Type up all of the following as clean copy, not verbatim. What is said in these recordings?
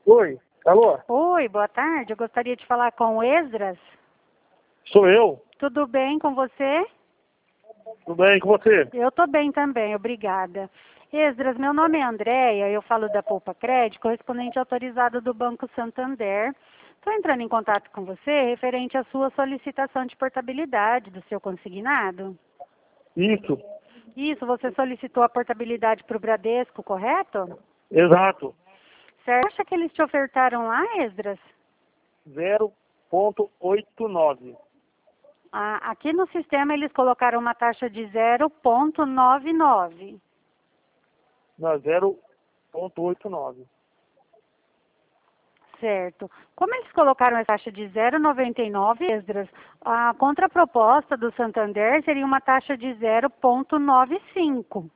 Oi, alô? Oi, boa tarde. Eu gostaria de falar com o Esdras. Sou eu. Tudo bem com você? Tudo bem com você? Eu estou bem também, obrigada. Esdras, meu nome é Andréia, eu falo da Poupa Crédito, correspondente autorizado do Banco Santander. Estou entrando em contato com você referente à sua solicitação de portabilidade do seu consignado. Isso, Isso, você solicitou a portabilidade para o Bradesco, correto? exato. Certo? Acha que eles te ofertaram lá, Esdras? 0,89. Aqui no sistema eles colocaram uma taxa de 0,99. Não, 0,89. Certo. Como eles colocaram a taxa de 0,99, Esdras, a contraproposta do Santander seria uma taxa de 0,95.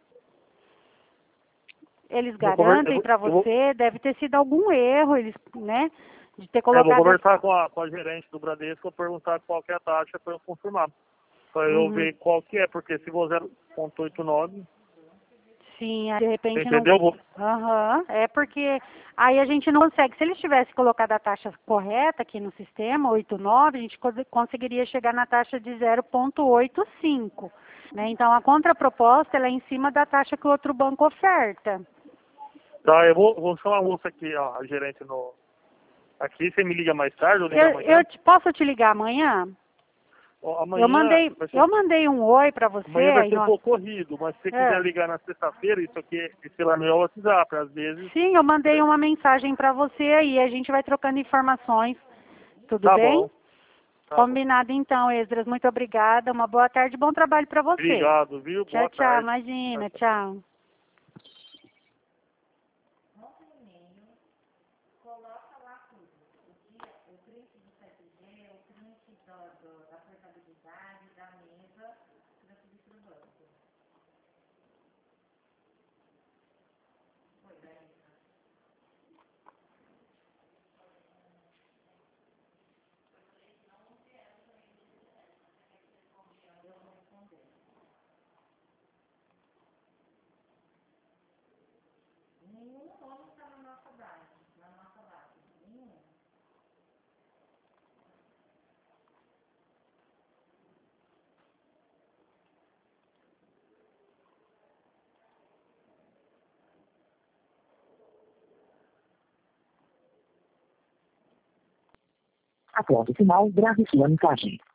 Eles garantem para você, deve ter sido algum erro, eles, né, de ter vou colocado... conversar com a gerente do Bradesco, vou perguntar qual que é a taxa para eu confirmar. Para eu ver qual que é, porque se for 0,89, Sim, de repente não... entendeu? Aham, é porque aí a gente não consegue. Se eles tivessem colocado a taxa correta aqui no sistema, 8,9, a gente conseguiria chegar na taxa de 0,85. Né? Então, a contraproposta ela é em cima da taxa que o outro banco oferta. Tá, eu vou chamar a moça aqui, ó, a gerente no... Aqui, você me liga mais tarde ou liga amanhã? Posso te ligar amanhã? Amanhã Eu mandei um oi para você. amanhã vai Aí ser um pouco corrido, mas se você quiser ligar na sexta-feira, isso aqui é pela meu WhatsApp, às vezes. Sim, eu mandei uma mensagem para você aí, a gente vai trocando informações. Tudo Tá bem? bom. Tá bom. Combinado então, Esdras. Muito obrigada. Uma boa tarde, bom trabalho para você. Obrigado, viu? Tchau, Boa tchau. tarde. Imagina, tchau. Após o sinal, grave sua mensagem.